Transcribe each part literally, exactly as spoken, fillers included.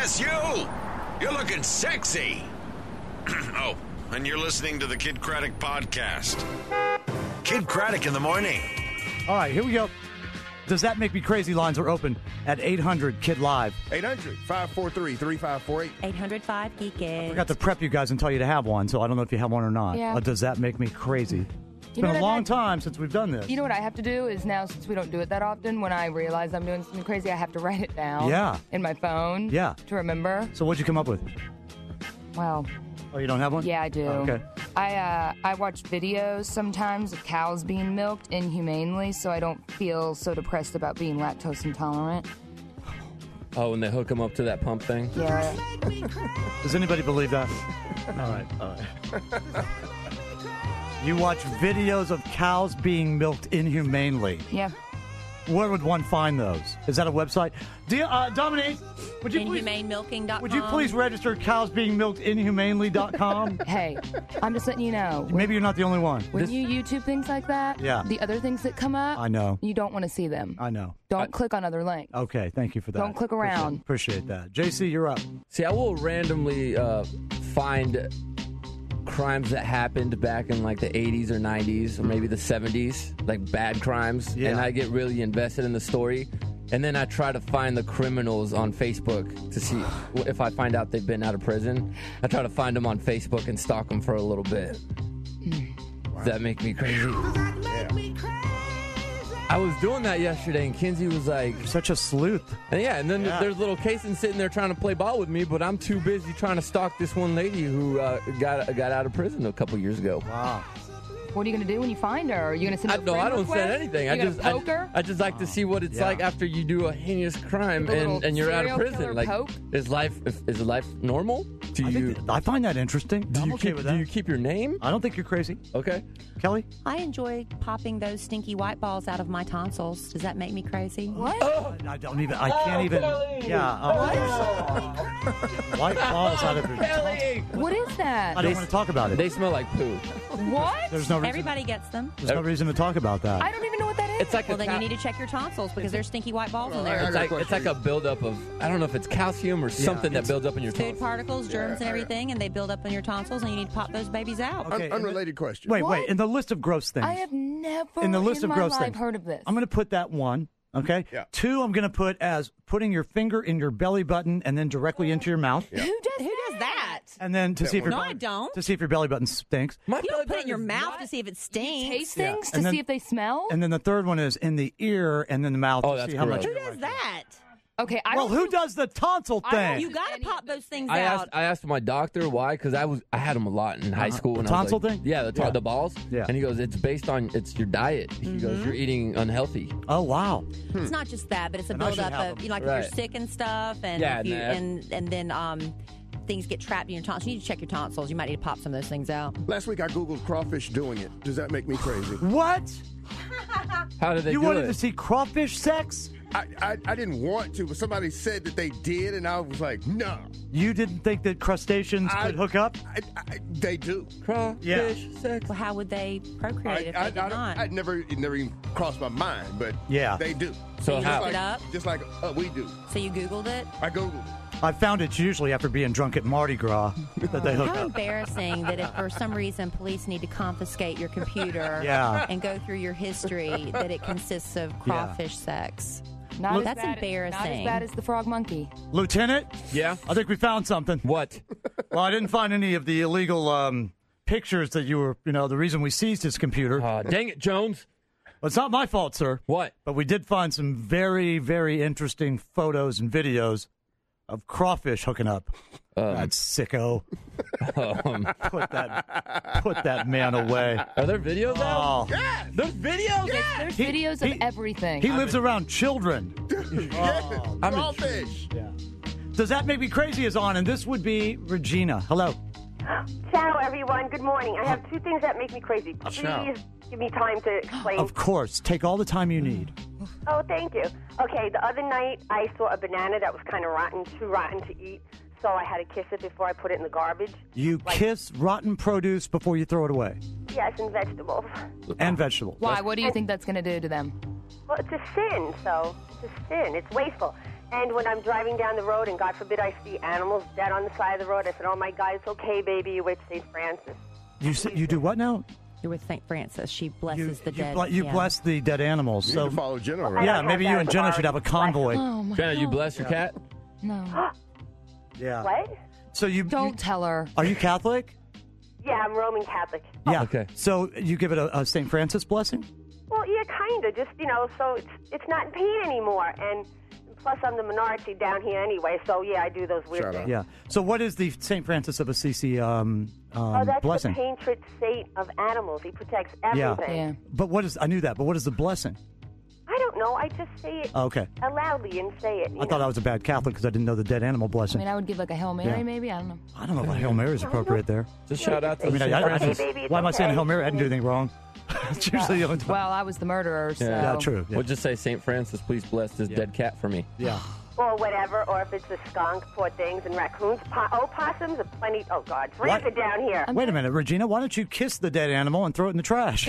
Yes, you! You're looking sexy. Oh, and you're listening to the Kid Craddock Podcast. Kid Craddock in the morning. All right, here we go. Does That Make Me Crazy? Lines are open at eight hundred Kid Live. eight hundred, five four three, three five four eight. eight hundred five geek it. I forgot to prep you guys and tell you to have one, so I don't know if you have one or not. Yeah. Uh, does that make me crazy? It's You been know a what I long had- time since we've done this. You know what I have to do is now, since we don't do it that often, when I realize I'm doing something crazy, I have to write it down. Yeah. In my phone. Yeah. To remember. So what'd you come up with? Wow. Oh, you don't have one? Yeah, I do. Oh, okay. I uh, I watch videos sometimes of cows being milked inhumanely, so I don't feel so depressed about being lactose intolerant. Oh, when they hook them up to that pump thing? Yeah. Does anybody believe that? All right, all right. You watch videos of cows being milked inhumanely. Yeah. Where would one find those? Is that a website? Do you, uh, Dominique, would you please, Inhumane milking dot com. would you please register cows being milked inhumanely dot com? Hey, I'm just letting you know. Maybe you're not the only one. When This- you YouTube things like that, Yeah. the other things that come up, I know. you don't want to see them. I know. Don't click on other links. Okay, thank you for that. Don't click around. Appreciate, appreciate that. J C, you're up. See, I will randomly uh, find crimes that happened back in like the eighties or nineties or maybe the seventies, like bad crimes, Yeah. and I get really invested in the story. And then I try to find the criminals on Facebook to see if I find out they've been out of prison. I try to find them on Facebook and stalk them for a little bit. Does that make me crazy? I was doing that yesterday, and Kinsey was like, You're such a sleuth. and yeah, and then Yeah. there's little Kason sitting there trying to play ball with me, but I'm too busy trying to stalk this one lady who uh, got got out of prison a couple years ago. Wow. What are you going to do when you find her? Are you going to send I, her a no, friend I don't request? send anything. You I gonna just poke I, her? I just like to see what it's Yeah. like after you do a heinous crime Like a and, little and you're out of serial prison. killer Like, poke? is life is life normal? Do I, you think that- I find that interesting. do I'm you okay keep with do that. you keep your name? I don't think you're crazy. Okay. Kelly? I enjoy popping those stinky white balls out of my tonsils. Does that make me crazy? What? I don't even, I can't even. Yeah. Uh, white balls out of your Kelly! What is that? I don't want to talk about it. They smell like poo. What? There's no reason, Everybody gets them. there's no reason to talk about that. I don't even know what that is. It's like Well, a then ca- you need to check your tonsils because there's stinky white balls in I there. got It's a like question it's like for a buildup of I don't know if it's calcium or something that it's- builds up in your Food tonsils. particles, germs, and everything, and they build up in your tonsils, and you need to pop those babies out. Okay. Un- unrelated question. Wait, What? wait. In the list of gross things. I have never in the list of my gross life things. heard of this. I'm going to put that one. Okay. Yeah. Two, I'm going to put as putting your finger in your belly button and then directly into your mouth, Who does Who does that? and then to see if your No, belly- I don't. to see if your belly button stinks. My You belly don't put it in your button is mouth not- to see if it You stinks. taste Yeah. things to And then- see if they smell? And then the third one is in the ear and then the mouth Oh, to that's see how much. gross. Who does that? Okay, I Well, don't who do- does the tonsil I don't thing? You got to Any pop of those things I out. asked I asked my doctor why because I was I had them a lot in high school. The and I was tonsil like- thing? Yeah, the, to- Yeah. the balls. Yeah. And he goes, it's based on it's your diet. He goes, you're eating unhealthy. Oh wow. It's not just that, but it's a And I should buildup have of them. you know, like if Right. you're sick and stuff, and Yeah, if you, nah. and and then um, things get trapped in your tonsils. You need to check your tonsils. You might need to pop some of those things out. Last week I Googled crawfish doing it. Does that make me crazy? What? How did they You do wanted it? to see crawfish sex? I, I, I didn't want to, but somebody said that they did, and I was like, no. You didn't think that crustaceans I- could hook up? I, I, they do. Crawfish Yeah. sex. Well, how would they I, procreate if I, they did I, don't- not? I never, it never even crossed my mind, but Yeah. they do. So you how? looked it up? Just like uh, we do. So you Googled it? I Googled it. I found it's usually after being drunk at Mardi Gras that they hook How up. embarrassing that if for some reason police need to confiscate your computer Yeah. and go through your history, that it consists of crawfish sex. Not as That's bad- Not embarrassing. as bad as the frog monkey. Lieutenant, Yeah. I think we found something. What? Well, I didn't find any of the illegal um, pictures that you were, you know, the reason we seized his computer. Uh, dang it, Jones. Well, it's not my fault, sir. What? But we did find some very, very interesting photos and videos of crawfish hooking up. Um, That sicko. um, Put that, put that man away. are there videos out? Oh. There's videos. There's He- videos he- of everything. He lives around children. yeah, I'm crawfish. Yeah. Does That Make Me Crazy is on, and this would be Regina. Hello. Ciao, everyone. Good morning. I have two things that make me crazy. Please Ciao. give me time to explain. Of course. Take all the time you need. Oh, thank you. Okay, the other night I saw a banana that was kind of rotten, too rotten to eat, so I had to kiss it before I put it in the garbage. You Like- kiss rotten produce before you throw it away. Yes, and vegetables. And vegetables. Why? What do you think that's going to do to them? Well, it's a sin, so it's a sin. It's wasteful. And when I'm driving down the road, and God forbid I see animals dead on the side of the road, I said, "Oh my God, it's okay, baby. You're with Saint Francis." You s- you do what now? You're with Saint Francis. She blesses You, the you, dead. ble- you yeah. bless the dead animals. You So need to follow Jenna I around. yeah, don't maybe have you that and Jenna authority. should have a convoy. Oh my Jenna, you God. bless your cat? No. Yeah. What? So you Don't you- tell her. are you Catholic? Yeah, I'm Roman Catholic. Yeah. Okay. So you give it a, a Saint Francis blessing? Well, yeah, kind of. Just, you know, so it's it's not in pain anymore. And plus, I'm the minority down here anyway, so yeah, I do those weird Shut up. things. Yeah. So what is the Saint Francis of Assisi um, um, Oh, that's blessing? the patron saint of animals. He protects Yeah. everything. Yeah. But what is? I knew that. But what is the blessing? I don't know. I just say it Oh, okay. loudly and say it. you I thought know. I was a bad Catholic because I didn't know the dead animal I blessing. mean, I would give like a Hail Mary, Yeah. maybe. I don't know. I don't know if a Hail Mary is appropriate there. Just shout out to I mean, I, Saint I, I Francis. just, Baby, it's why am I saying a okay. Hail Mary? I didn't do anything wrong. It's usually the only time. Well, I was the murderer, so. Yeah. Yeah, true. Yeah. We'll just say, Saint Francis, please bless this Yeah. dead cat for me. yeah. Or whatever, or if it's a skunk, poor things, and raccoons. Po- oh, possums are plenty. Oh, God. What? Rancid down here. Wait a minute, Regina. Why don't you kiss the dead animal and throw it in the trash? Ew,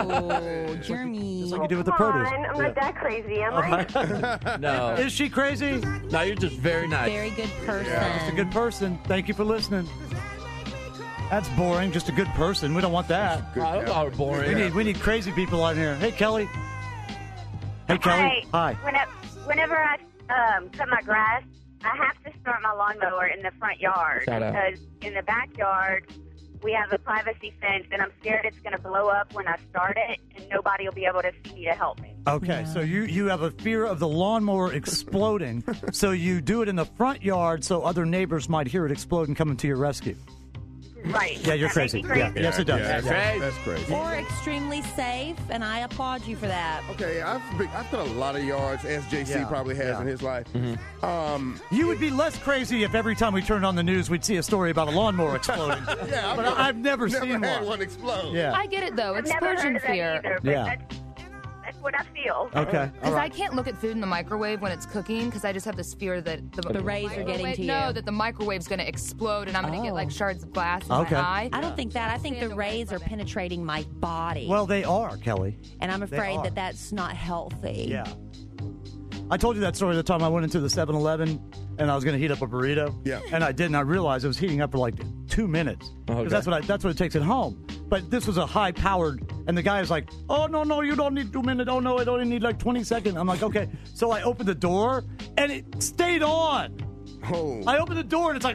Jeremy. Just like you do with the Come produce. on. I'm not that crazy, am I? No. Is she crazy? No, you're just very nice. Very good person. Just a good person. Thank you for listening. That's boring. Just a good person. We don't want that. Oh, that was all We boring. need we need crazy people on here. Hey, Kelly. Hey, Kelly. Hi. Whenever, whenever I um, cut my grass, I have to start my lawnmower in the front yard Shout out. because in the backyard we have a privacy fence, and I'm scared it's going to blow up when I start it, and nobody will be able to see me to help me. Okay, so you, you have a fear of the lawnmower exploding, so you do it in the front yard so other neighbors might hear it explode and come to your rescue. Right. Yeah, you're That makes crazy. me Yeah, yes, it does. Yeah, that's, Crazy. that's crazy. Or extremely safe, and I applaud you for that. Okay, I've been, I've done a lot of yards, as J C Yeah, probably has yeah. in his life. Um, You would be less crazy if every time we turned on the news we'd see a story about a lawnmower exploding. yeah, But I've never, never seen had one. one explode. Yeah. I get it, though. I've never heard Explosion of that fear. either, but Yeah. that's, that's what I feel. Okay. Because all I right. can't look at food in the microwave when it's cooking because I just have this fear that the, The rays are getting microwave- to you. No, that the microwave's going to explode and I'm going to get Oh. like shards of glass in Okay. my eye. I don't think that. I think the Stand away rays from are it. penetrating my body. Well, they are, Kelly. and I'm they afraid are. that that's not healthy. Yeah. I told you that story the time I went into the seven eleven and I was going to heat up a burrito. Yeah. And I didn't. I realized it was heating up for like two minutes. Because Okay. that's what I, that's what it takes at home. But this was a high powered, and the guy is like, "Oh no, no, you don't need two minutes. Oh no, I only need like twenty seconds." I'm like, "Okay." So I opened the door, and it stayed on. Oh. I opened the door, and it's like,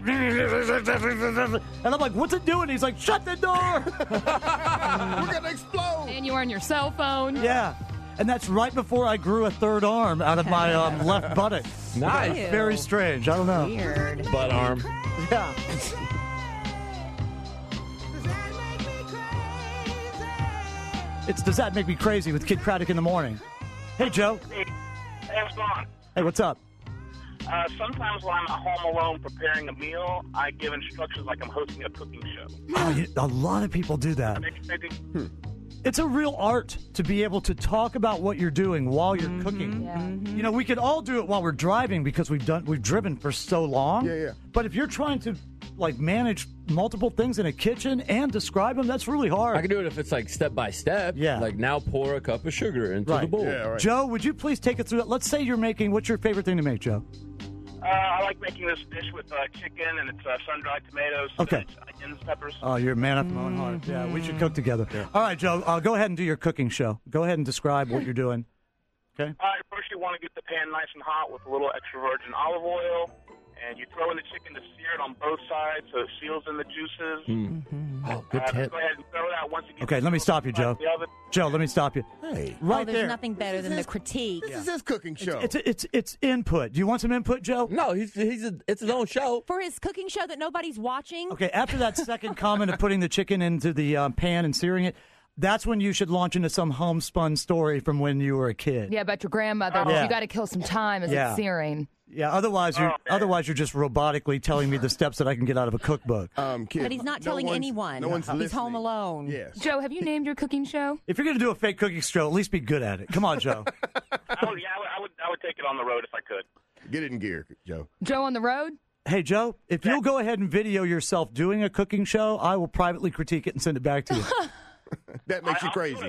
and I'm like, "What's it doing?" He's like, "Shut the door." We're going to explode. And you are on your cell phone. Yeah. And that's right before I grew a third arm out of my um, left buttock. Nice. Ew. Very strange. I don't know. Weird. Butt arm. Yeah. It's Does That Make Me Crazy with Kid Craddock in the morning. Hey, Joe. Hey, how's it going? Hey, what's up? Uh, sometimes when I'm at home alone preparing a meal, I give instructions like I'm hosting a cooking show. Oh, you, a lot of people do that. Maybe, maybe, It's a real art to be able to talk about what you're doing while you're cooking. Yeah. You know, we could all do it while we're driving because we've done we've driven for so long. Yeah, yeah. But if you're trying to like manage multiple things in a kitchen and describe them, that's really hard. I can do it if it's like step by step. Yeah. Like now pour a cup of sugar into Right. the bowl. Yeah, right. Joe, would you please take us through it? Let's say you're making, what's your favorite thing to make, Joe? uh, I like making this dish with uh, chicken, and it's uh, sun-dried tomatoes, Okay. spinach, onions, peppers. Oh, you're a man after my own heart. Yeah, we should cook together. All right, Joe, uh, go ahead and do your cooking show. Go ahead and describe what you're doing. Okay? Uh, first, you want to get the pan nice and hot with a little extra virgin olive oil, and you throw in the chicken to sear it on both sides so it seals in the juices. Oh, good Uh, tip. go ahead and throw it out once it gets Okay, let me stop you, Joe. the oven. Joe, let me stop you. Hey, Right oh, there's there. nothing better than the critique. this is his cooking show. It's, it's, it's input. Do you want some input, Joe? No, he's he's a, it's his own show. For his cooking show that nobody's watching. Okay, after that second comment of putting the chicken into the um, pan and searing it, that's when you should launch into some homespun story from when you were a kid. Yeah, about your grandmother. Yeah. You got to kill some time as Yeah. it's searing. Yeah, otherwise you're otherwise you're just robotically telling me the steps that I can get out of a cookbook. um, kid, But he's not no telling one's- anyone. No one's He's listening. home alone. Yes. Joe, have you named your cooking show? If you're going to do a fake cooking show, at least be good at it. Come on, Joe. I would, yeah, I would, I would, I would take it on the road if I could. Get it in gear, Joe. Joe on the road? Hey, Joe, if you'll go ahead and video yourself doing a cooking show, I will privately critique it and send it back to you. That makes I- you I'll do crazy. it.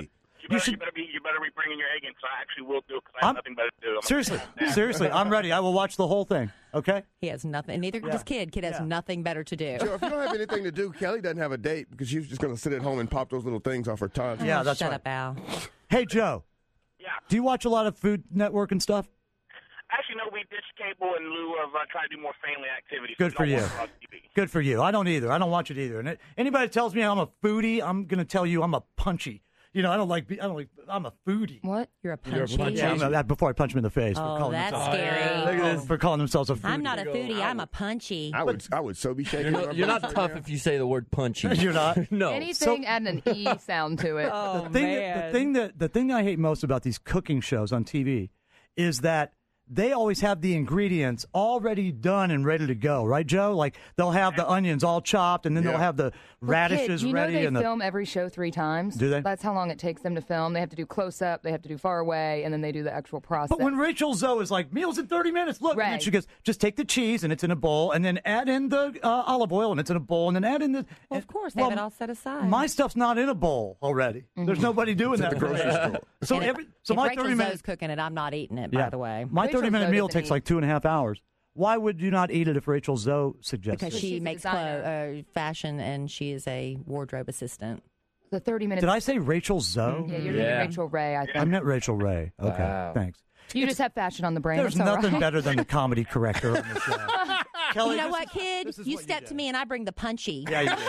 You better, should- you better be you better be bringing your egg in, so I actually will do it because I have I'm- nothing better to do. I'm Seriously, Yeah. seriously, I'm ready. I will watch the whole thing. Okay. He has nothing. Neither does Kid. Kid has Yeah. nothing better to do. Joe, if you don't have anything to do, Kelly doesn't have a date because she's just going to sit at home and pop those little things off her tongue. Yeah, that's Shut right. up, Al. Hey, Joe. Yeah. Do you watch a lot of Food Network and stuff? Actually, no, we ditched cable in lieu of uh, trying to do more family activities. Good We for don't you. watch a lot of T V. Good for you. I don't either. I don't watch it either. And it, anybody that tells me I'm a foodie, I'm going to tell you I'm a punchy. You know, I don't like. I don't like. I'm a foodie. What? You're a You're a punchy. punchy. Yeah, I'm a, that before I punch them in the face. for Oh, calling that's themselves, scary. Look at this, for calling themselves a foodie. I'm not a foodie. I'm a punchy. I would, I would so be shaking. You're, my no, you're not boots tough right now. if you say the word punchy. You're not. no. Anything adding an E sound to it. Oh, the thing, man. that, the thing that the thing that I hate most about these cooking shows on T V is that they always have the ingredients already done and ready to go, right, Joe? Like they'll have the onions all chopped, and then Yeah. they'll have the Well, radishes Kid, you ready. know they and the film every show three times? Do they? That's how long it takes them to film. They have to do close up, they have to do far away, and then they do the actual process. But when Rachel Zoe is like, meals in thirty minutes, look, and then Right. she goes, just take the cheese and it's in a bowl, and then add in the uh, olive oil and it's in a bowl, and then add in the. Well, of course, they have it all set aside. My stuff's not in a bowl already. There's nobody doing that. at the grocery store. So And if- every so if my Rachel thirty Zoe's minutes. cooking it, I'm not eating it, by the way. My Rachel thirty minute Zoe meal doesn't takes eat. like two and a half hours. Why would you not eat it if Rachel Zoe suggests Because it? she She's a makes designer. clo- uh, fashion and she is a wardrobe assistant. the thirty minutes. Did I say Rachel Zoe? Yeah, you're Yeah. getting Rachel Ray, I think. I meant Rachel Ray. Okay, Wow. thanks. You just have fashion on the brain. There's It's all nothing right. better than the comedy corrector on the show. Kelly, You know this what, is- kid? this is You what step do. to me and I bring the punchy. Yeah, you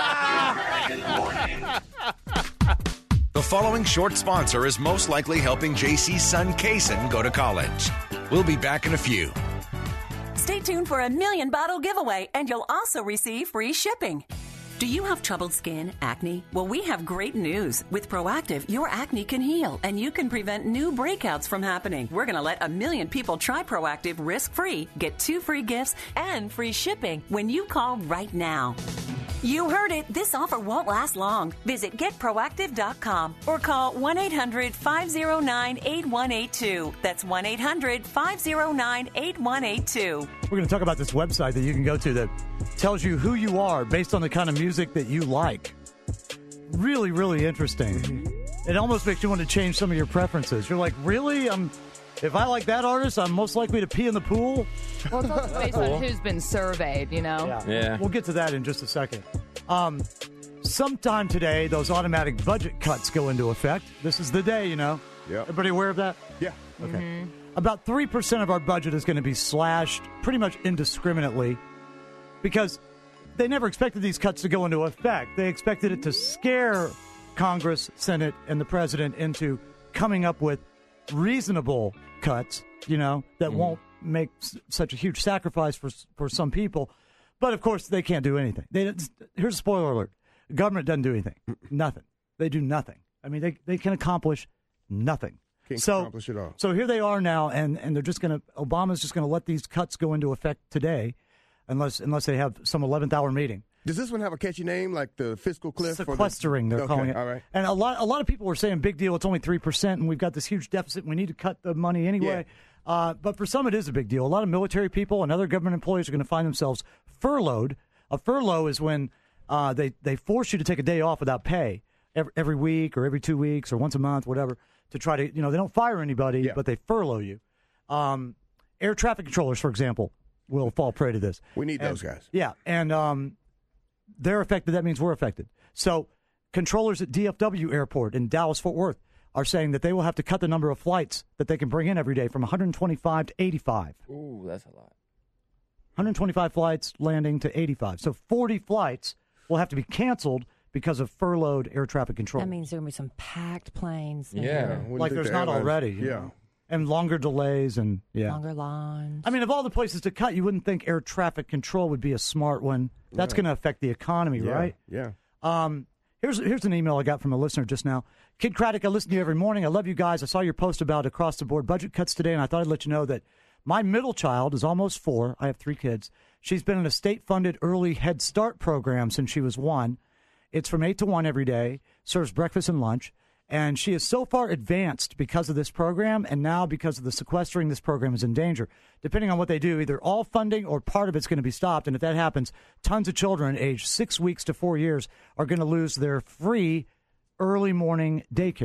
did. The following short sponsor is most likely helping J C's son, Kason, go to college. We'll be back in a few. Stay tuned for a million bottle giveaway, and you'll also receive free shipping. Do you have troubled skin, acne? Well, we have great news. With Proactive, your acne can heal, and you can prevent new breakouts from happening. We're going to let a million people try Proactive risk-free, get two free gifts, and free shipping when you call right now. You heard it. This offer won't last long. Visit get proactive dot com or call one eight hundred five oh nine eight one eight two. That's one eight hundred five oh nine eight one eight two. We're going to talk about this website that you can go to that tells you who you are based on the kind of music that you like. Really, really interesting. It almost makes you want to change some of your preferences. You're like, really? I'm. If I like that artist, I'm most likely to pee in the pool. Well, it's also based on who's been surveyed, you know? Yeah. We'll get to that in just a second. Um, sometime today, those automatic budget cuts go into effect. This is the day, you know. Yeah. Everybody aware of that? Yeah. Okay. About three percent of our budget is going to be slashed pretty much indiscriminately because they never expected these cuts to go into effect. They expected it to scare Congress, Senate, and the president into coming up with reasonable cuts, you know, that Mm-hmm. won't make s- such a huge sacrifice for s- for some people. But of course, they can't do anything. They, here's a spoiler alert: the government doesn't do anything. Nothing. They do nothing. I mean, they they can accomplish nothing. Can't so, accomplish it all. So here they are now, and, and they're just going to. Obama's just going to let these cuts go into effect today, unless unless they have some eleventh hour meeting. Does this one have a catchy name like the fiscal cliff? or the- Sequestering, they're Okay, calling it. All right. And a lot a lot of people were saying, big deal. It's only three percent, and we've got this huge deficit. And we need to cut the money anyway. Uh, but for some, it is a big deal. A lot of military people and other government employees are going to find themselves furloughed. A furlough is when uh, they they force you to take a day off without pay every, every week or every two weeks or once a month, whatever, to try to, you know, they don't fire anybody, Yeah. but they furlough you. Um, air traffic controllers, for example, will fall prey to this. We need And- those guys. Yeah, and um, they're affected. That means we're affected. So controllers at D F W Airport in Dallas-Fort Worth are saying that they will have to cut the number of flights that they can bring in every day from one hundred twenty-five to eighty-five. Ooh, that's a lot. one hundred twenty-five flights landing to eighty-five. So forty flights will have to be canceled because of furloughed air traffic control. That means there will be some packed planes. man. Yeah. Wouldn't like think there's the not airlines- already. you Yeah. know. And longer delays and, yeah. Longer lines. I mean, of all the places to cut, you wouldn't think air traffic control would be a smart one. That's going to affect the economy, Yeah. right? Yeah. Um, here's here's an email I got from a listener just now. Kid Craddock, I listen to you every morning. I love you guys. I saw your post about across the board budget cuts today, and I thought I'd let you know that my middle child is almost four. I have three kids. She's been in a state-funded early Head Start program since she was one. It's from eight to one every day, serves breakfast and lunch. And she is so far advanced because of this program, and now because of the sequestering, this program is in danger. Depending on what they do, either all funding or part of it's going to be stopped. And if that happens, tons of children aged six weeks to four years are going to lose their free early morning daycare.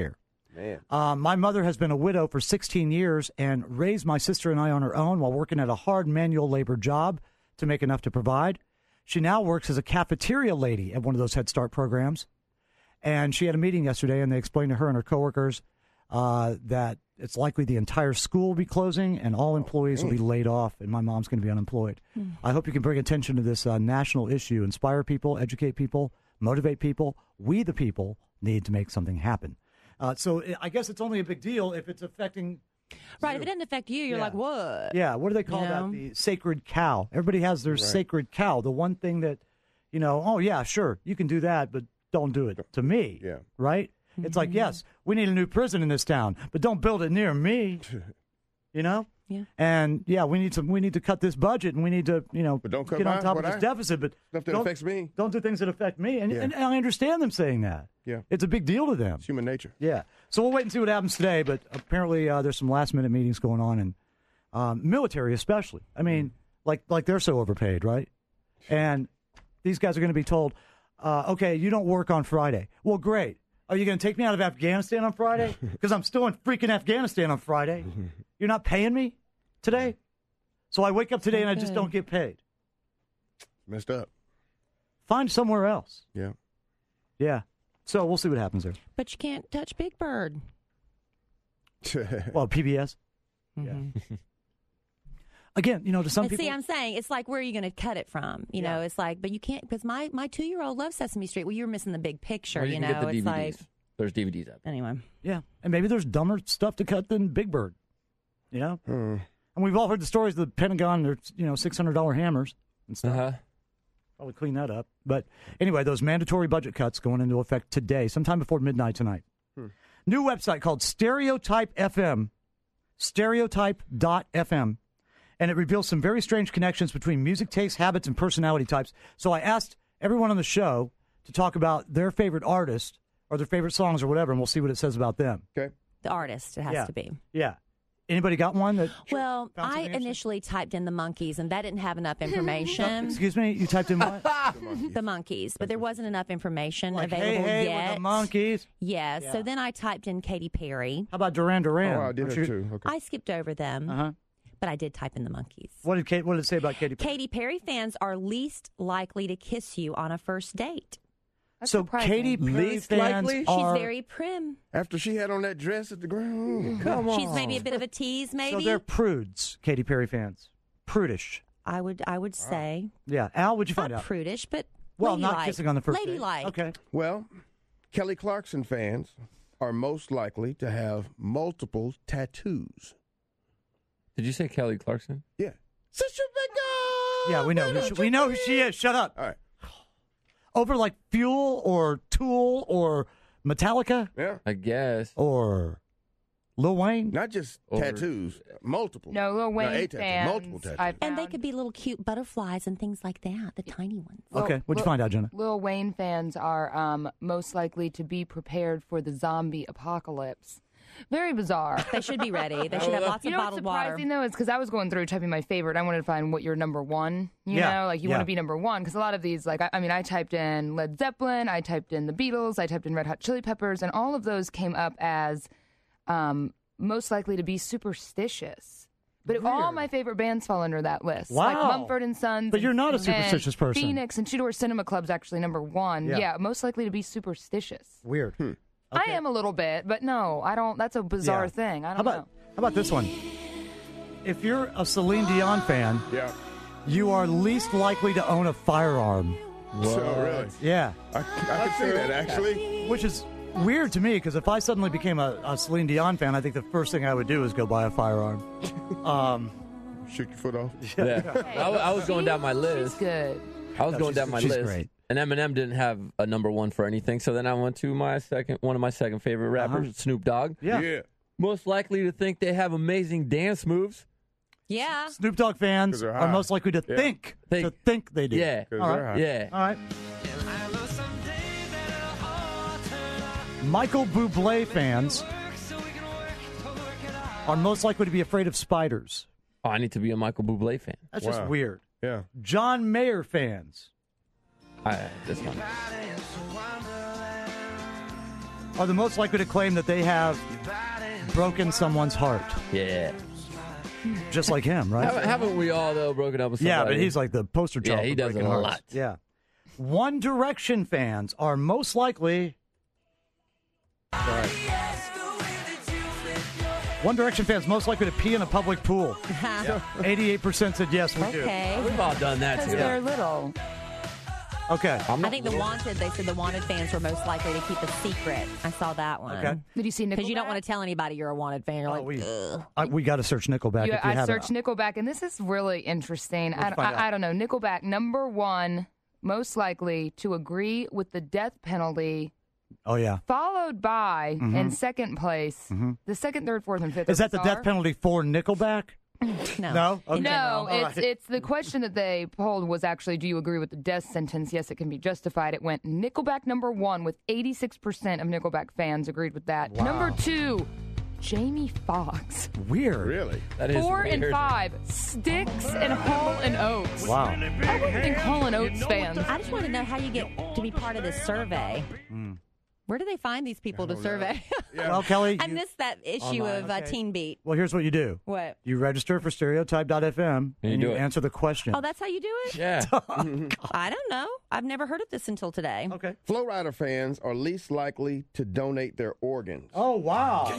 Man. Um, my mother has been a widow for sixteen years and raised my sister and I on her own while working at a hard manual labor job to make enough to provide. She now works as a cafeteria lady at one of those Head Start programs. And she had a meeting yesterday, and they explained to her and her coworkers uh, that it's likely the entire school will be closing and all employees will be laid off, and my mom's going to be unemployed. Mm. I hope you can bring attention to this uh, national issue, inspire people, educate people, motivate people. We, the people, need to make something happen. Uh, so I guess it's only a big deal if it's affecting... Right, if it doesn't affect you, you're yeah. like, what? Yeah, what do they call you that? know? The sacred cow. Everybody has their Right. sacred cow. The one thing that, you know, oh, yeah, sure, you can do that, but don't do it to me. Yeah. Right? Mm-hmm. It's like, yes, we need a new prison in this town, but don't build it near me. You know? Yeah. And, yeah, we need some. We need to cut this budget, and we need to, you know, But don't cut get on my- top of what this I- deficit. But Stuff that don't, affects me. don't do things that affect me. And, Yeah. and I understand them saying that. Yeah. It's a big deal to them. It's human nature. Yeah. So we'll wait and see what happens today. But apparently uh, there's some last-minute meetings going on, and um, military especially. I mean, like like they're so overpaid, right? And these guys are going to be told, uh, okay, you don't work on Friday. Well, great. Are you going to take me out of Afghanistan on Friday? Because I'm still in freaking Afghanistan on Friday. You're not paying me today? So I wake up today and I just don't get paid. Messed up. Find somewhere else. Yeah. Yeah. So we'll see what happens there. But you can't touch Big Bird. Well, P B S. Mm-hmm. Yeah. Again, you know, to some But people. see, I'm saying it's like, where are you going to cut it from? You Yeah. know, it's like, but you can't, because my, my two year old loves Sesame Street. Well, you're missing the big picture. Or you you can know, get the it's D V Ds. like, There's D V Ds out there. anyway. Yeah, and maybe there's dumber stuff to cut than Big Bird. You know, Hmm. and we've all heard the stories of the Pentagon. Their you know six hundred dollar hammers and stuff. Uh-huh. Probably clean that up. But anyway, those mandatory budget cuts going into effect today, sometime before midnight tonight. Hmm. New website called Stereotype F M, stereotype dot f m, and it reveals some very strange connections between music tastes, habits, and personality types. So I asked everyone on the show to talk about their favorite artist or their favorite songs or whatever, and we'll see what it says about them. Okay. The artist, it has Yeah. to be. Yeah. Anybody got one that? Well, found I something interesting? initially typed in the monkeys, and that didn't have enough information. Excuse me, you typed in what? The monkeys, but there wasn't enough information Like, available hey, hey, yet. we're the monkeys. Yes. Yeah. So then I typed in Katy Perry. How about Duran Duran? Oh, I did Aren't it you- too. Okay. I skipped over them, Uh-huh. but I did type in the monkeys. What did Kate? What did it say about Katy Perry? Katy Perry fans are least likely to kiss you on a first date. That's so surprising. Katy Perry Least fans likely? are She's very prim. After she had on that dress at the ground. Come on. She's maybe a bit of a tease, maybe. so they're prudes. Katy Perry fans, prudish. I would I would say. Yeah, Al, what'd you find Not out? prudish, but Well, not ladylike. kissing on the first date. Ladylike. Okay. Well, Kelly Clarkson fans are most likely to have multiple tattoos. Did you say Kelly Clarkson? Yeah. Sister Becca! Yeah, we know. Who she, we know who she is. Shut up. All right. Over like Fuel or Tool or Metallica Yeah. I guess. or Lil Wayne. Not just Or- tattoos, multiple. No, Lil Wayne a tattoo, fans. multiple tattoos. I And they found- could be little cute butterflies and things like that, the tiny ones. Lil- Okay, what'd you Lil- find out, Jenna? Lil Wayne fans are um, most likely to be prepared for the zombie apocalypse. Very bizarre. They should be ready. They should have lots You of know what's bottled water. surprising though is because I was going through typing my favorite. I wanted to find what your number one. You Yeah, know, like you yeah. want to be number one because a lot of these, like I, I mean, I typed in Led Zeppelin, I typed in the Beatles, I typed in Red Hot Chili Peppers, and all of those came up as um, most likely to be superstitious. But all Weird. my favorite bands fall under that list. Wow. Like Mumford and Sons. But you're not a and superstitious person. Phoenix and Two Door Cinema Club's actually number one. Yeah. Yeah, most likely to be superstitious. Weird. Hmm. Okay. I am a little bit, but no, I don't. That's a bizarre Yeah. thing. I How don't about know. how about this one? If you're a Celine Dion fan, Yeah. you are least likely to own a firearm. So, really? Yeah, I, I can see that, actually. which is weird to me because if I suddenly became a, a Celine Dion fan, I think the first thing I would do is go buy a firearm. um, Shoot your foot off. Yeah. I, w- I was going down my She's list. good. I was No, going she's- down my she's list. great. And Eminem didn't have a number one for anything. So then I went to my second, one of my second favorite rappers, Uh-huh. Snoop Dogg. yeah. Yeah. Most likely to think they have amazing dance moves. Yeah. Snoop Dogg fans 'Cause they're are high. most likely to Yeah. think, Think. to think they do. Yeah. 'Cause All they're right. high. Yeah. All right. Michael Bublé fans are most likely to be afraid of spiders. Oh, I need to be a Michael Bublé fan. That's just Wow. weird. Yeah. John Mayer fans I, this one. are the most likely to claim that they have broken someone's heart. Yeah. Just like him, right? Haven't, haven't we all, though, broken up with somebody? Yeah, but he's like the poster child. Yeah, he for does it breaking a hearts. lot. Yeah. One Direction fans are most likely... Sorry. One Direction fans most likely to pee in a public pool. eighty-eight percent said yes, we do. Okay. We've all done that, Because too. they're little. Okay. I think the Wanted, they said the Wanted fans were most likely to keep a secret. I saw that one. Okay. Did you see Nickelback? Because you don't want to tell anybody you're a Wanted fan. You're like, Oh, we ugh. I, we got to search Nickelback You, if you I haven't. searched Nickelback, and this is really interesting. I, Let's find out. I, I don't know. Nickelback, number one, most likely to agree with the death penalty, Oh, yeah. followed by, in second place, the second, third, fourth, and fifth. Mm-hmm. Is are that the bizarre. death penalty for Nickelback? No. No? Okay. No, All it's right. it's the question that they polled was actually, do you agree with the death sentence? Yes, it can be justified. It went Nickelback number one with eighty-six percent of Nickelback fans agreed with that. Wow. Number two, Jamie Foxx. Weird. Really? That is Four and weird. five, Styx and Hall and Oates. Wow. I wouldn't think Hall and Oates fans. I just want to know how you get to be part of this survey. Where do they find these people to survey? Well, Kelly, I you- missed that issue Online, of uh, okay. Teen Beat. well, here's what you do. What? You register for stereotype dot f m And you and do you it. answer the question. Oh, that's how you do it? Yeah. I don't know. I've never heard of this until today. Okay. Flow Rider fans are least likely to donate their organs. Oh, wow.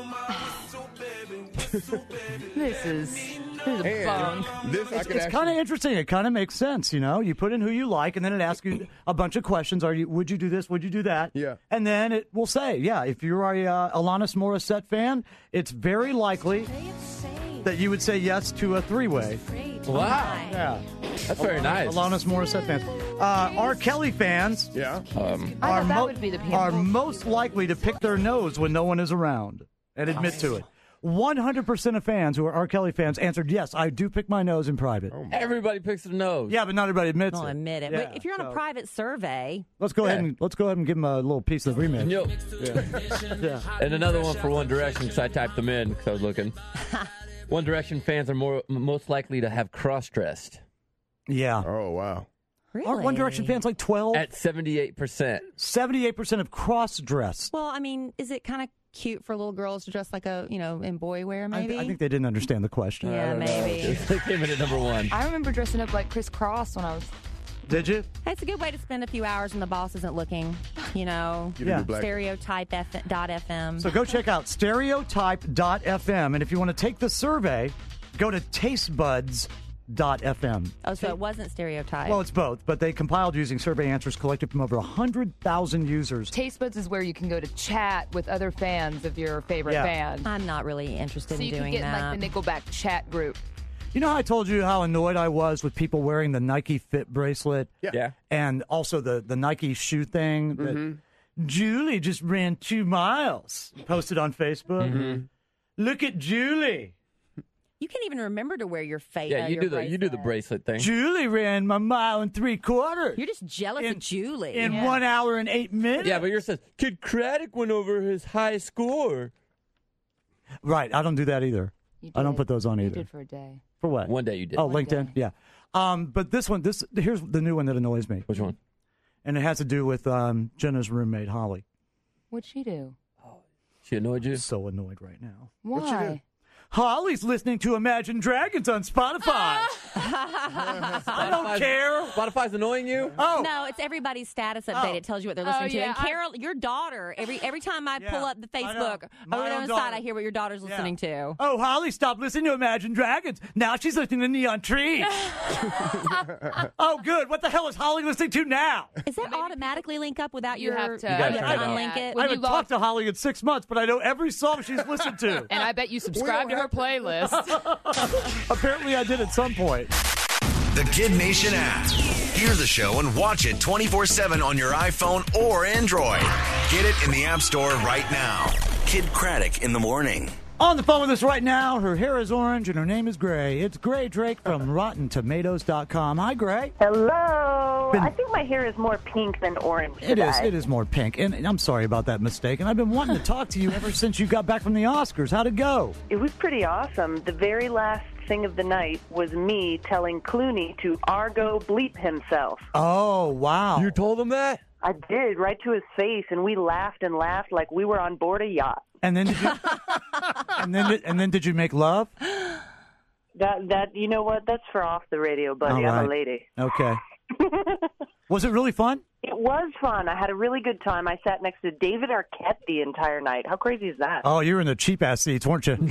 This is this is a And bunk. this I It's, could it's kind of actually, interesting. It kind of makes sense, you know. You put in who you like, and then it asks you a bunch of questions. Are you? Would you do this? Would you do that? Yeah. And then it will say, yeah, if you're a uh, Alanis Morissette fan, it's very likely that you would say yes to a three-way. Wow. Yeah. That's very nice. Alanis Morissette fans. Uh, R. Kelly fans yeah. Um, I are, thought that mo- would be the are pinnacle. most likely to pick their nose when no one is around and admit to it. one hundred percent of fans who are R. Kelly fans answered, yes, I do pick my nose in private. everybody picks their nose. Yeah, but not everybody admits I'll it. admit it. Yeah, But if you're on so- a private survey, Let's go ahead Yeah. and let's go ahead and give them a little piece of the remix. Yo. Yeah. And another one for One Direction because I typed them in because I was looking. One Direction fans are more most likely to have cross-dressed Yeah. Oh, wow. really? Aren't One Direction fans like twelve? at seventy-eight percent. seventy-eight percent of cross-dressed. Well, I mean, is it kind of cute for little girls to dress like a, you know, in boy wear, I, maybe? th- I think they didn't understand the question. Yeah, maybe. They came in at number one. I remember dressing up like Chris Cross when I was. Did you? It's a good way to spend a few hours when the boss isn't looking, you know. You Yeah. do black. Stereotype F- dot F M. So go check out stereotype dot f m, and if you want to take the survey, go to tastebuds dot f m. Oh, so it wasn't Stereotype. Well, it's both, but they compiled using survey answers collected from over one hundred thousand users. Taste Buds is where you can go to chat with other fans of your favorite Yeah. band. I'm not really interested So in you can doing get in that. like the Nickelback chat group. You know how I told you how annoyed I was with people wearing the Nike Fit bracelet? Yeah. Yeah. And also the, the Nike shoe thing that Mm-hmm. Julie just ran two miles, posted on Facebook. Mm-hmm. Look at Julie. You can't even remember to wear your face. Yeah, uh, you your do the you do the bracelet. bracelet thing. Julie ran my mile and three quarters You're just jealous In- of Julie. in Yeah. one hour and eight minutes. Yeah, but yours says Kid Craddock went over his high score. Right, I don't do that either. You I don't did. put those on You either. did for a day. For what? One day you did. Oh, One LinkedIn? day. Yeah. Um, but this one, this here's the new one that annoys me. Which one? And it has to do with um, Jenna's roommate, Holly. What'd she do? She annoyed you? So annoyed right now. Why? Holly's listening to Imagine Dragons on Spotify. I don't care. Spotify's annoying you? Oh, No, it's everybody's status update. Oh. It tells you what they're Oh, listening to. yeah, And I- Carol, your daughter, every every time I Yeah, pull up the I know. Facebook, My over there own on the side, daughter. I hear what your daughter's Yeah. listening to. Oh, Holly stopped listening to Imagine Dragons. Now she's listening to Neon Trees. Oh, good. What the hell is Holly listening to now? Is that automatically link up without You your? have to. You gotta you turn it on. unlink it. When I you haven't log- talked to Holly in six months, but I know every song she's listened to. And I bet you subscribe to her playlist. Apparently, I did at some point. The Kid Nation app. Hear the show and watch it twenty-four seven on your iPhone or Android. Get it in the App Store right now. Kid Craddock in the morning. On the phone with us right now, her hair is orange and her name is Gray. It's Gray Drake from rotten tomatoes dot com. Hi, Gray. Hello. Been- I think my hair is more pink than orange It is. today. It is more pink. And I'm sorry about that mistake. And I've been wanting to talk to you ever since you got back from the Oscars. How'd it go? It was pretty awesome. The very last thing of the night was me telling Clooney to Argo bleep himself. Oh, wow. You told him that? I did, right to his face, and we laughed and laughed like we were on board a yacht. And then did you, and then did, and then did you make love? That that you know what? That's for off the radio, buddy. All I'm right. a lady. Okay. Was it really fun? It was fun. I had a really good time. I sat next to David Arquette the entire night. How crazy is that? Oh, you were in the cheap ass seats, weren't you?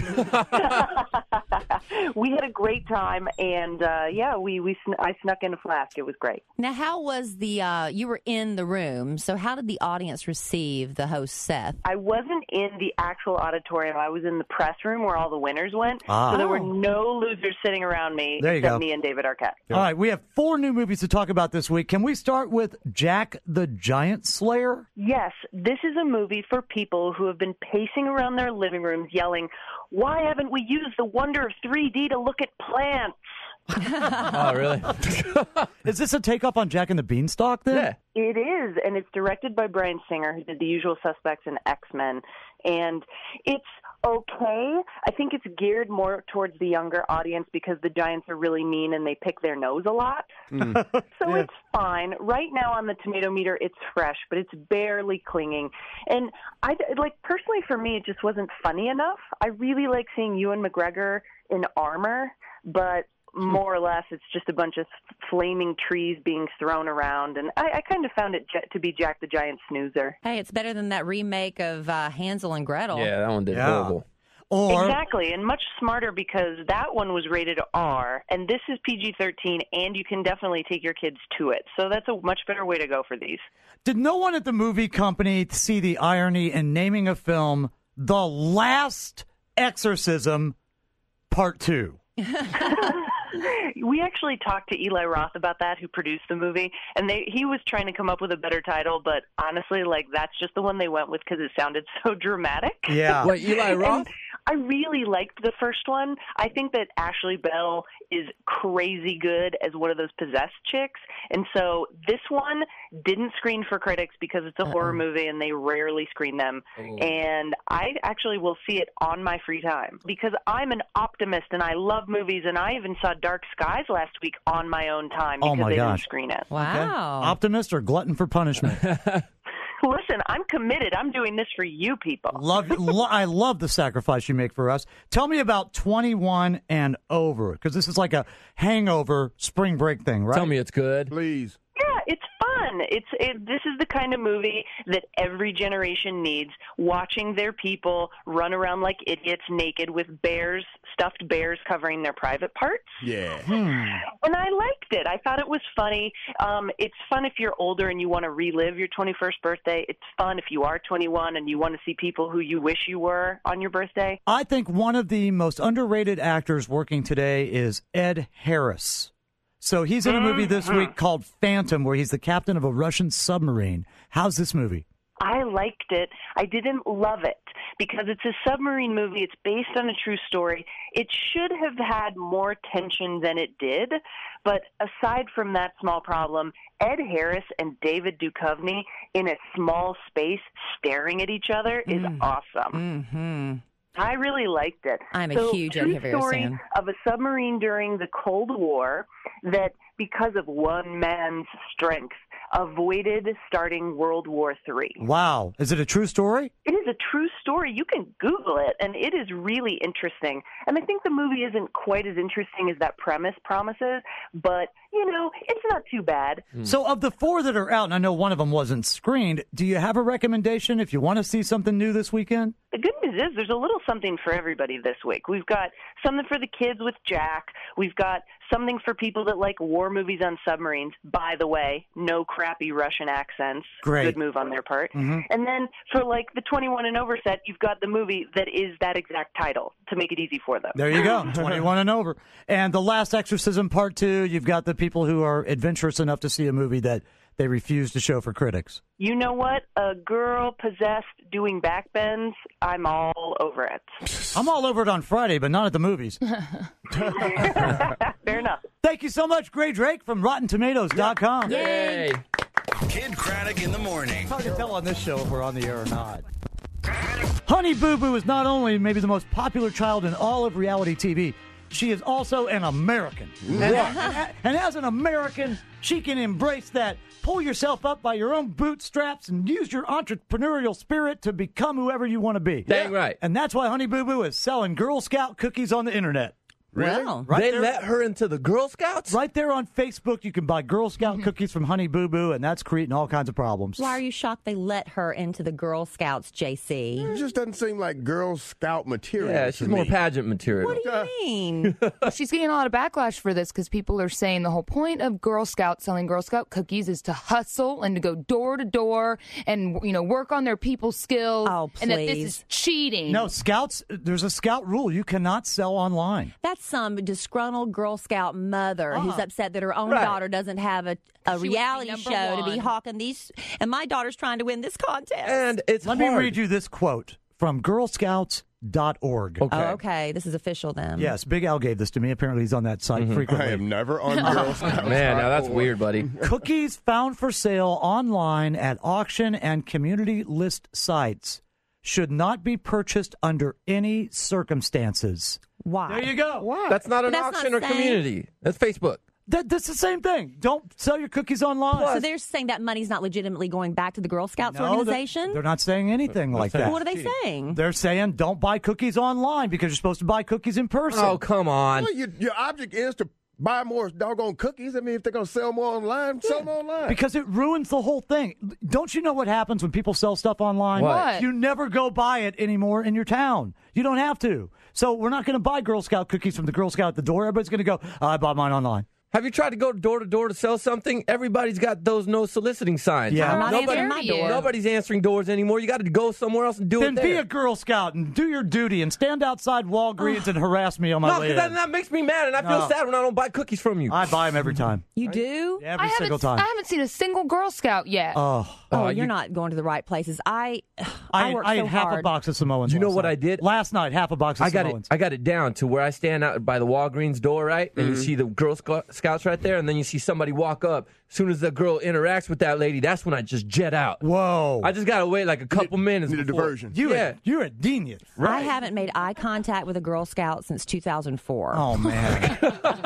We had a great time, and uh, yeah, we we sn- I snuck in a flask. It was great. Now, how was the, uh, you were in the room, so how did the audience receive the host, Seth? I wasn't in the actual auditorium. I was in the press room where all the winners went. Ah. So there were Oh. no losers sitting around me There you except go. me and David Arquette. All right, we have four new movies to talk about this week. Can we start with Jack the Giant Slayer? Yes, this is a movie for people who have been pacing around their living rooms yelling, "Why haven't we used the wonder of three D to look at plants?" Oh, really? Is this a takeoff on Jack and the Beanstalk then? Yeah. It is, and it's directed by Bryan Singer, who did The Usual Suspects and X-Men. And it's okay. I think it's geared more towards the younger audience because the Giants are really mean and they pick their nose a lot. Mm. So it's fine. Right now on the tomato meter, it's fresh, but it's barely clinging. And I like personally for me, it just wasn't funny enough. I really like seeing Ewan McGregor in armor, but more or less it's just a bunch of flaming trees being thrown around, and I, I kind of found it j- to be Jack the Giant Snoozer. Hey, it's better than that remake of uh, Hansel and Gretel. Yeah, that one did Yeah. horrible. Or Exactly, and much smarter because that one was rated R, and this is P G thirteen, and you can definitely take your kids to it. So that's a much better way to go for these. did no one at the movie company see the irony in naming a film The Last Exorcism Part two? We actually talked to Eli Roth about that, who produced the movie, and they he was trying to come up with a better title, but honestly, like that's just the one they went with because it sounded so dramatic. Yeah. Wait, Eli Roth? And I really liked the first one. I think that Ashley Bell is crazy good as one of those possessed chicks, and so this one didn't screen for critics because it's a Uh-oh. horror movie and they rarely screen them. Oh. And I actually will see it on my free time because I'm an optimist and I love movies, and I even saw Dark Skies last week on my own time because Oh my they gosh. didn't screen it. Wow. Okay. Optimist or glutton for punishment? Listen, I'm committed. I'm doing this for you people. Love, lo- I love the sacrifice you make for us. Tell me about twenty-one and over, because this is like a hangover spring break thing, right? Tell me it's good. Please. Yeah, it's fun. It's it, this is the kind of movie that every generation needs. Watching their people run around like idiots naked with bears, stuffed bears covering their private parts. Yeah. Hmm. And I liked it. I thought it was funny. Um, it's fun if you're older and you want to relive your twenty-first birthday. It's fun if you are twenty-one and you want to see people who you wish you were on your birthday. I think one of the most underrated actors working today is Ed Harris. So he's in a movie this week called Phantom, where he's the captain of a Russian submarine. How's this movie? I liked it. I didn't love it because it's a submarine movie. It's based on a true story. It should have had more tension than it did. But aside from that small problem, Ed Harris and David Duchovny in a small space staring at each other is Mm. awesome. Mm-hmm. I really liked it. I'm a so, huge Ed true Harris story fan. of a submarine during the Cold War that, because of one man's strength, avoided starting World War Three. Wow. Is it a true story? It is a true story. You can Google it, and it is really interesting. And I think the movie isn't quite as interesting as that premise promises, but, you know, it's not too bad. So of the four that are out, and I know one of them wasn't screened, do you have a recommendation if you want to see something new this weekend? The good news is there's a little something for everybody this week. We've got something for the kids with Jack. We've got something for people that like war movies on submarines. By the way, no crappy Russian accents. Great. Good move on their part. Mhm. And then for like the twenty-one and over set, you've got the movie that is that exact title to make it easy for them. There you go, twenty-one and over. And The Last Exorcism Part two, you've got the people who are adventurous enough to see a movie that they refuse to show for critics. You know what? A girl possessed doing backbends, I'm all over it. I'm all over it on Friday, but not at the movies. Fair enough. Thank you so much, Gray Drake from Rotten Tomatoes dot com. Yay! Kid Craddock in the morning. Hard to tell on this show if we're on the air or not. Honey Boo Boo is not only maybe the most popular child in all of reality T V, she is also an American. And, and, and as an American, she can embrace that. Pull yourself up by your own bootstraps and use your entrepreneurial spirit to become whoever you want to be. Dang right. And that's why Honey Boo Boo is selling Girl Scout cookies on the internet. Really? Wow. Right they there, let her into the Girl Scouts? right there on Facebook, you can buy Girl Scout cookies from Honey Boo Boo, and that's creating all kinds of problems. Why are you shocked they let her into the Girl Scouts, J C? It just doesn't seem like Girl Scout material. Yeah, to she's me. more pageant material. What do you mean? She's getting a lot of backlash for this because people are saying the whole point of Girl Scouts selling Girl Scout cookies is to hustle and to go door to door and, you know, work on their people skills. Oh, and that this please. is cheating. No, Scouts, there's a Scout rule. You cannot sell online. That's some disgruntled Girl Scout mother who's upset that her own Right. daughter doesn't have a, a She would be reality number show to be one. hawking these. And my daughter's trying to win this contest. And it's Let hard. me read you this quote from girl scouts dot org. Okay. Oh, okay. This is official then. Yes, Big Al gave this to me. Apparently, he's on that site frequently. I am never on Girl Scout. Man, now that's weird, buddy. Cookies found for sale online at auction and community list sites should not be purchased under any circumstances. Why? There you go. Why? That's not an But that's auction not or saying- community. That's Facebook. That, that's the same thing. Don't sell your cookies online. So they're saying that money's not legitimately going back to the Girl Scouts No, organization? They're, they're not saying anything like that. What are they saying? They're saying don't buy cookies online because you're supposed to buy cookies in person. Oh, come on. Well, your, your object is to buy more doggone cookies. I mean, if they're going to sell more online, sell them online. Because it ruins the whole thing. Don't you know what happens when people sell stuff online? What? What? You never go buy it anymore in your town. You don't have to. So we're not going to buy Girl Scout cookies from the Girl Scout at the door. Everybody's going to go, oh, I bought mine online. Have you tried to go door to door to sell something? Everybody's got those no soliciting signs. Yeah. I'm not Nobody, answering my door. Nobody's answering doors anymore. You got to go somewhere else and do Then it be there. a Girl Scout and do your duty and stand outside Walgreens and harass me on my no, way because that, in. that makes me mad, and I feel No. sad when I don't buy cookies from you. I buy them every time. You do? Every I single haven't, time. I haven't seen a single Girl Scout yet. Oh, Oh, Uh, you're you- not going to the right places. I I, I, work I so ate half hard. a box of Samoans. You know last what night. I did? Last night, half a box of I got Samoans. it. I got it down to where I stand out by the Walgreens door, right, and you see the Girl Sc- Scouts right there, and then you see somebody walk up. As soon as the girl interacts with that lady, that's when I just jet out. Whoa. I just gotta wait like a couple minutes. need a before- diversion. You yeah. a, you're a genius. I haven't made eye contact with a Girl Scout since two thousand four. Oh, man.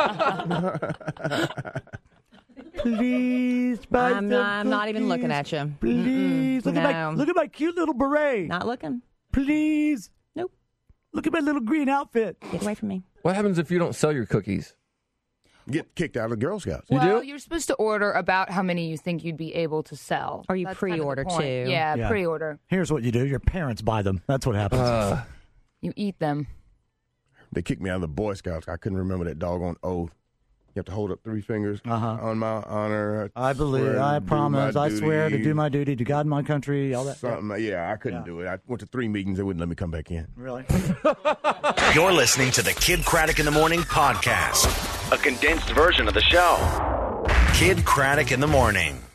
Please buy I'm some not, I'm not even looking cookies. at you. Please. Look, at my, No. look at my cute little beret. Not looking. Please. Nope. Look at my little green outfit. Get away from me. What happens if you don't sell your cookies? Get kicked out of Girl Scouts. You well, do? you're supposed to order about how many you think you'd be able to sell. Or you That's kind of the pre-order, point. too. Yeah, Yeah. pre-order. Here's what you do. Your parents buy them. That's what happens. Uh, You eat them. They kicked me out of the Boy Scouts. I couldn't remember that doggone oath. You have to hold up three fingers Uh-huh. on my honor. I believe, swear to I do promise, my I swear to duty. do my duty to God and my country, all that. Something. Yeah, I couldn't Yeah. do it. I went to three meetings. They wouldn't let me come back in. Really? You're listening to the Kid Craddock in the Morning podcast, a condensed version of the show. Kid Craddock in the Morning.